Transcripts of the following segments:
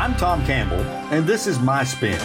I'm Tom Campbell, and this is My Spin.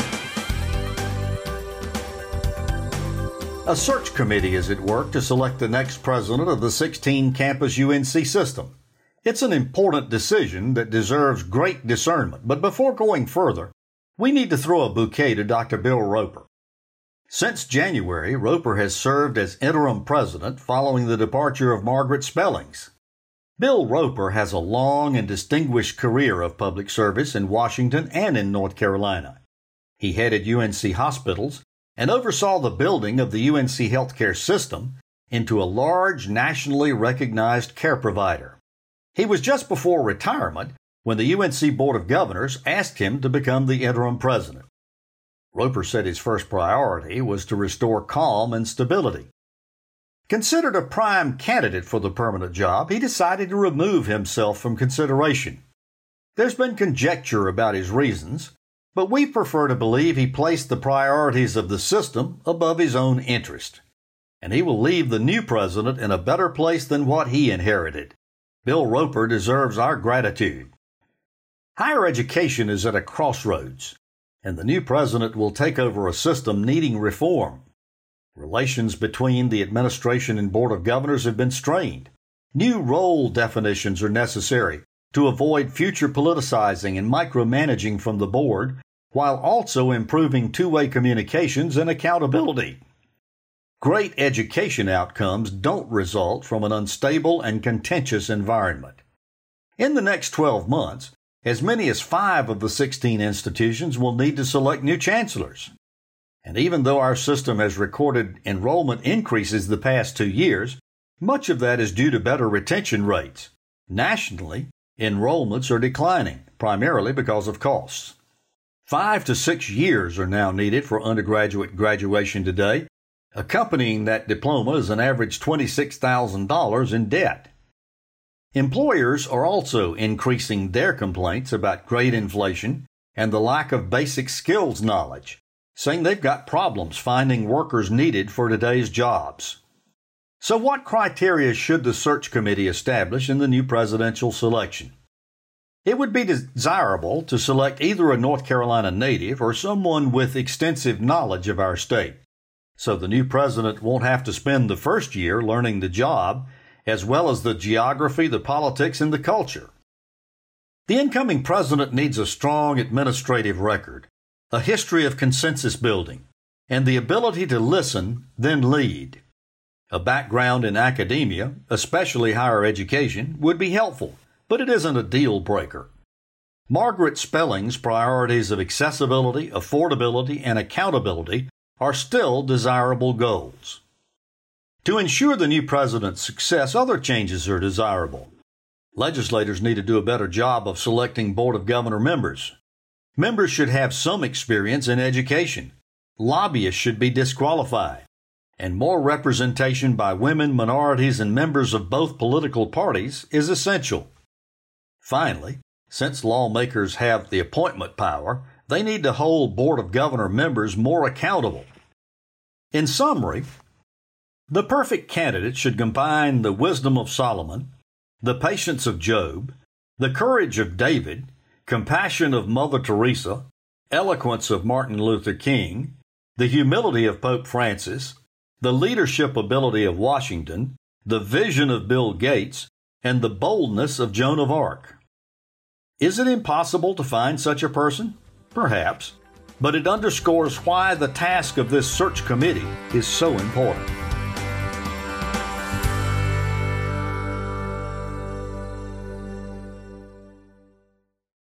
A search committee is at work to select the next president of the 16-campus UNC system. It's an important decision that deserves great discernment, but before going further, we need to throw a bouquet to Dr. Bill Roper. Since January, Roper has served as interim president following the departure of Margaret Spellings. Bill Roper has a long and distinguished career of public service in Washington and in North Carolina. He headed UNC hospitals and oversaw the building of the UNC healthcare system into a large, nationally recognized care provider. He was just before retirement when the UNC Board of Governors asked him to become the interim president. Roper said his first priority was to restore calm and stability. Considered a prime candidate for the permanent job, he decided to remove himself from consideration. There's been conjecture about his reasons, but we prefer to believe he placed the priorities of the system above his own interest. And he will leave the new president in a better place than what he inherited. Bill Roper deserves our gratitude. Higher education is at a crossroads, and the new president will take over a system needing reform. Relations between the administration and Board of Governors have been strained. New role definitions are necessary to avoid future politicizing and micromanaging from the board, while also improving two-way communications and accountability. Great education outcomes don't result from an unstable and contentious environment. In the next 12 months, as many as 5 of the 16 institutions will need to select new chancellors. And even though our system has recorded enrollment increases the past 2 years, much of that is due to better retention rates. Nationally, enrollments are declining, primarily because of costs. 5 to 6 years are now needed for undergraduate graduation today. Accompanying that diploma is an average $26,000 in debt. Employers are also increasing their complaints about grade inflation and the lack of basic skills knowledge, saying they've got problems finding workers needed for today's jobs. So what criteria should the search committee establish in the new presidential selection? It would be desirable to select either a North Carolina native or someone with extensive knowledge of our state, so the new president won't have to spend the first year learning the job, as well as the geography, the politics, and the culture. The incoming president needs a strong administrative record, a history of consensus building, and the ability to listen, then lead. A background in academia, especially higher education, would be helpful, but it isn't a deal breaker. Margaret Spellings' priorities of accessibility, affordability, and accountability are still desirable goals. To ensure the new president's success, other changes are desirable. Legislators need to do a better job of selecting Board of Governor members. Members should have some experience in education. Lobbyists should be disqualified. And more representation by women, minorities, and members of both political parties is essential. Finally, since lawmakers have the appointment power, they need to hold Board of Governor members more accountable. In summary, the perfect candidate should combine the wisdom of Solomon, the patience of Job, the courage of David, compassion of Mother Teresa, eloquence of Martin Luther King, the humility of Pope Francis, the leadership ability of Washington, the vision of Bill Gates, and the boldness of Joan of Arc. Is it impossible to find such a person? Perhaps, but it underscores why the task of this search committee is so important.